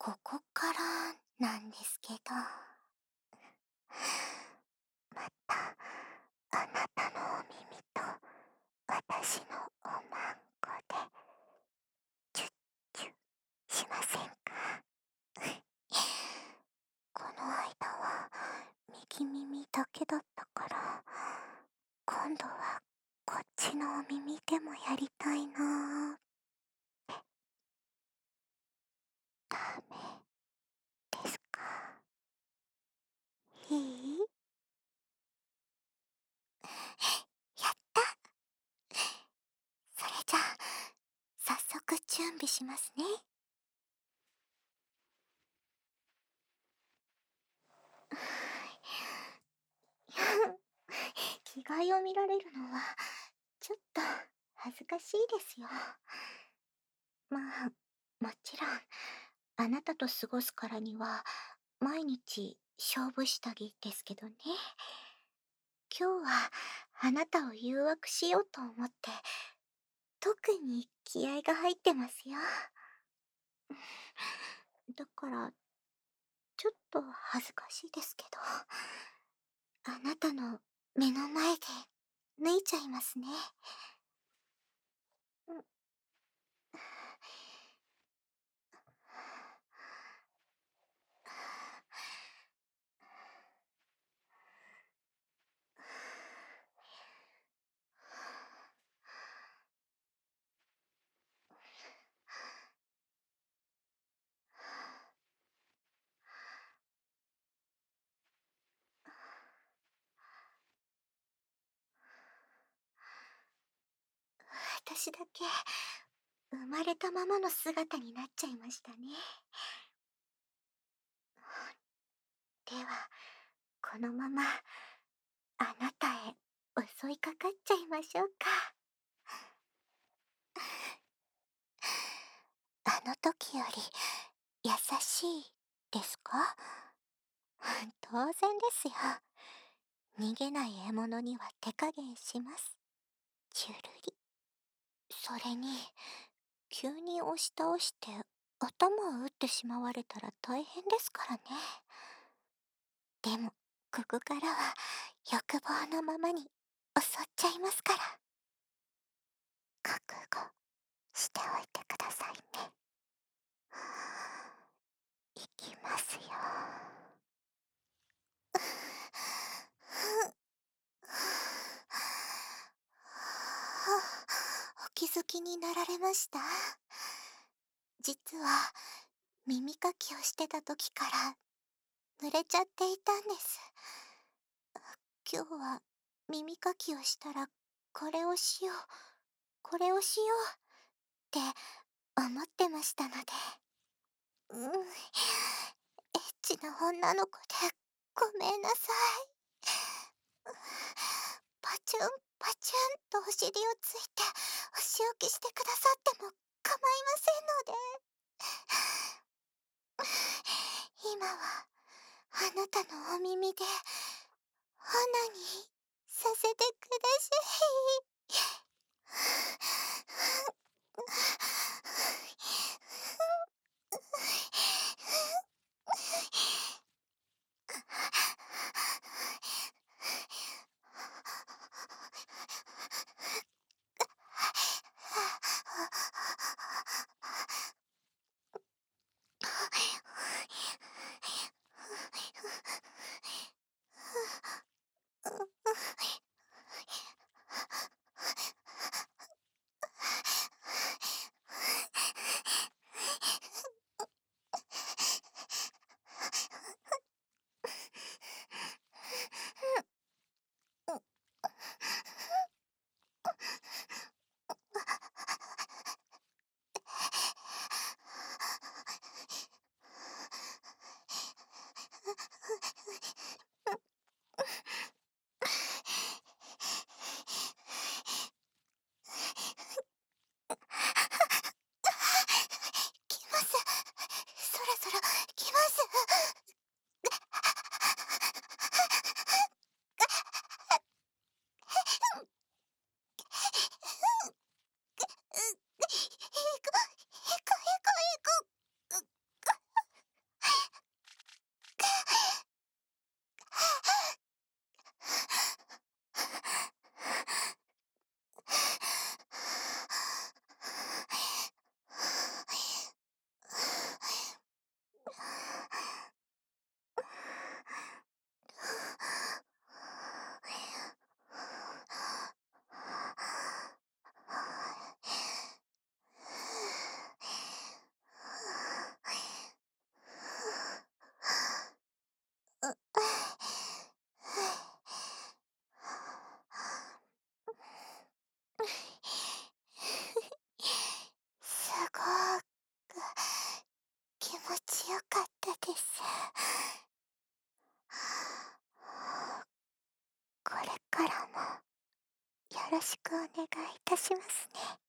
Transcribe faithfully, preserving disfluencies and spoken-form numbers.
ここからなんですけど、またあなたのお耳と私のおまんこでチュッチュしませんか？この間は右耳だけだったから、今度はこっちのお耳でもやりたいなー。ダメですか？いい？やった。それじゃあ早速準備しますね。着替えを見られるのはちょっと恥ずかしいですよ。まあ、もちろんあなたと過ごすからには毎日勝負下着ですけどね。今日はあなたを誘惑しようと思って特に気合が入ってますよ。だからちょっと恥ずかしいですけど、あなたの目の前で脱いちゃいますね。うん。私だけ生まれたままの姿になっちゃいましたね。ではこのままあなたへ襲いかかっちゃいましょうか。あの時より優しいですか？当然ですよ。逃げない獲物には手加減します。チュルリ。それに急に押し倒して頭を打ってしまわれたら大変ですからね。でもここからは欲望のままに襲っちゃいますから。覚悟しておいてくださいね。いきますよ。お気づきになられました？実は耳かきをしてた時から濡れちゃっていたんです。今日は耳かきをしたらこれをしよう、これをしようって思ってましたので。うん、エッチな女の子でごめんなさい。パチュンパチュンとお尻をついてお仕置きしてくださっても構いませんので。今はあなたのお耳で花にさせてください。 ろしくお願いいたしますね。